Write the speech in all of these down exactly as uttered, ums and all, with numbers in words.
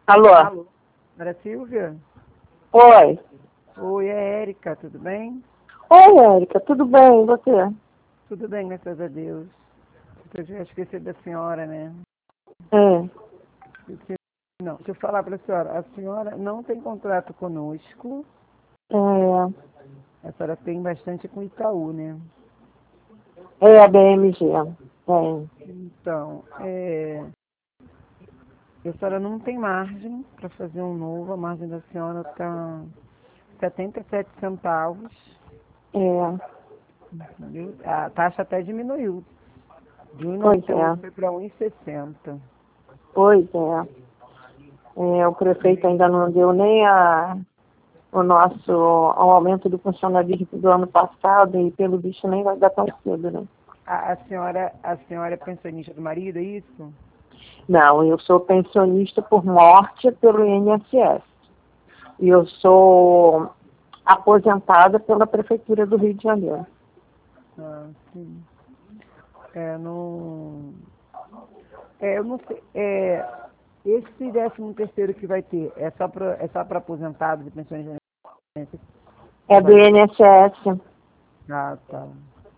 Alô? Alô? Era Silvia? Oi. Oi, é Érica, tudo bem? Oi, Érica, tudo bem? E você? Tudo bem, graças a Deus. Eu já esqueci da senhora, né? Hum. Porque- Não, deixa eu falar para a senhora. A senhora não tem contrato conosco. É, A senhora tem bastante com Itaú, né? é a B M G. É. Então, é... a senhora não tem margem para fazer um novo. A margem da senhora está setenta e sete centavos. É. Entendeu? A taxa até diminuiu. De Pois um vírgula noventa e oito é. foi para um vírgula sessenta. Pois é. É, o prefeito ainda não deu nem a, o nosso o aumento do funcionalismo do ano passado e pelo visto nem vai dar tão cedo, né? A, a senhora, a senhora é pensionista do marido, é isso? Não, eu sou pensionista por morte pelo I N S S. E eu sou aposentada pela Prefeitura do Rio de Janeiro. Ah, sim. É, não... É, eu não sei. É, esse décimo terceiro que vai ter, é só para é só para aposentados e pensionistas É que do vai ter? I N S S. Ah, tá.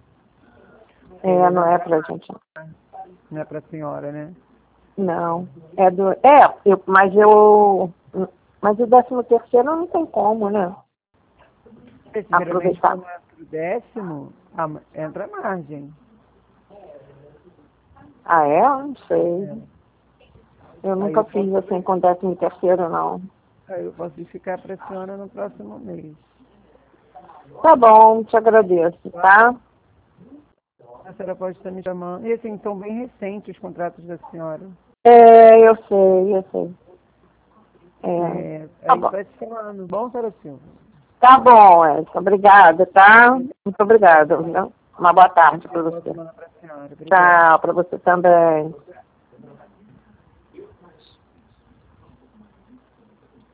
É, É, não não, é pra gente. não é para a senhora, né? Não. É do. É, eu, mas eu. Mas o décimo terceiro não tem como, né? Porque, primeiramente, Aproveitar. quando entra o décimo, a ma- entra a margem. Ah, é? Não sei. É. Eu Aí nunca eu fiz posso, assim com décimo terceiro, não. aí eu posso ficar para a senhora no próximo mês. Tá bom, te agradeço, tá? A senhora pode estar me chamando. E assim, são bem recentes os contratos da senhora. É, eu sei, eu sei. É, É, tá aí bom. vai se falando. Bom, senhora Silva? Tá bom, Elsa. Obrigada, tá? Muito obrigada. Viu? Uma boa tarde para Boa você. semana para a senhora. Obrigada. Tchau, para você também.